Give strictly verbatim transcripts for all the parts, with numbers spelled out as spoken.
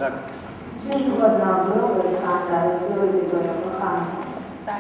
Так. Чи згодна ви, Олександра, розділити долю коханого? Так.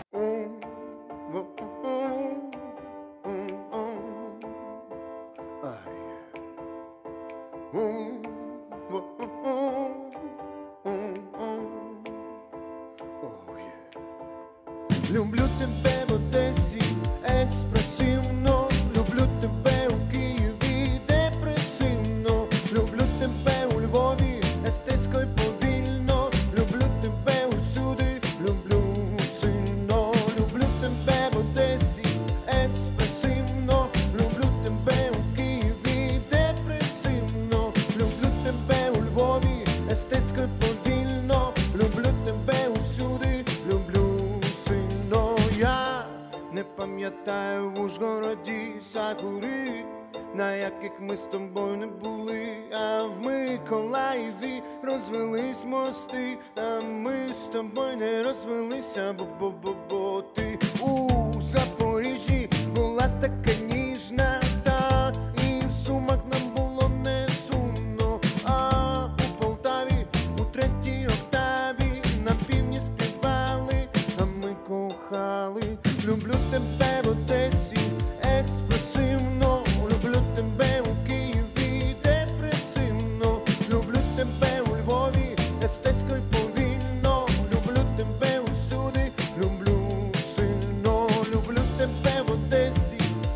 Люблю тебе в Одесі експресивно, люблю тебе у Києві депресивно, люблю тебе у Львові естетсько й повільно, люблю тебе усюди, люблю сильно, люблю тебе в Одесі експресивно, люблю тебе у Києві депресивно, люблю тебе у Львові естетсько й повільно, люблю тебе усюди, люблю сильно. Я не пам'ятаю в Ужгороді сакури, на яких ми з тобою не були, а в Миколаєві розвелись мости, а ми з тобою не розвелися, бо-бо-бо-бо ти у Запоріжжі була така ніжна, та і в Сумах нам було не сумно, а у Полтаві у третій октаві на півдні співали, а ми кохали. Люблю тебе в Одесі експресивно, люблю тебе у Києві депресивно, люблю тебе у Львові естетсько й повільно, люблю тебе усюди, люблю сильно, люблю тебе в Одесі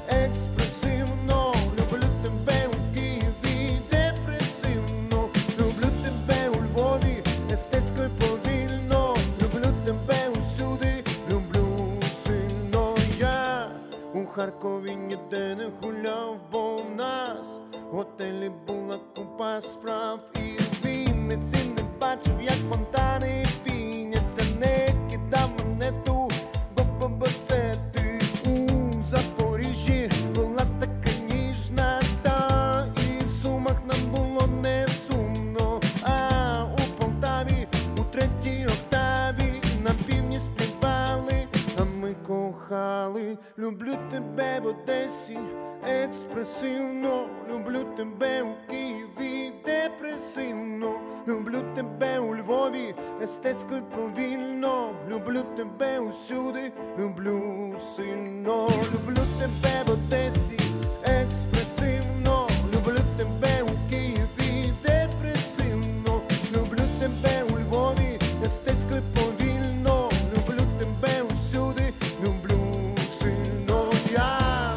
експресивно, люблю тебе у Києві депресивно, люблю тебе у Львові естетсько й повільно, люблю тебе усюди, люблю сильно. Я у Харкові ніде не гуляв, бо в нас в готелі була купа справ, і в Вінниці не бачив, як фонтани піняться, не кидав монету, бо-бо-бо це ти у Запоріжжі була така ніжна, та і в Сумах нам було не сумно, а у Полтаві у третій октаві на півдні співали, а ми кохали. Люблю тебе в Одесі експресивно, люблю тебе у Києві депресивно, люблю тебе у Львові естетсько й повільно, люблю тебе усюди, люблю сильно, люблю тебе в Одесі експресивно, люблю тебе у Києві депресивно, люблю тебе у Львові естетсько й повільно, люблю тебе усюди, люблю сильно. Я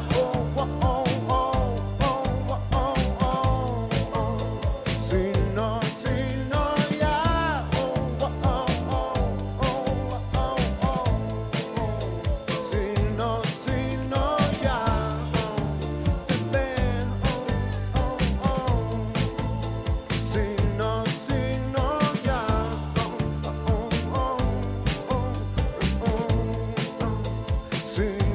сильно, сильно я, сильно, сильно я тебе, сильно, сильно я, сильно.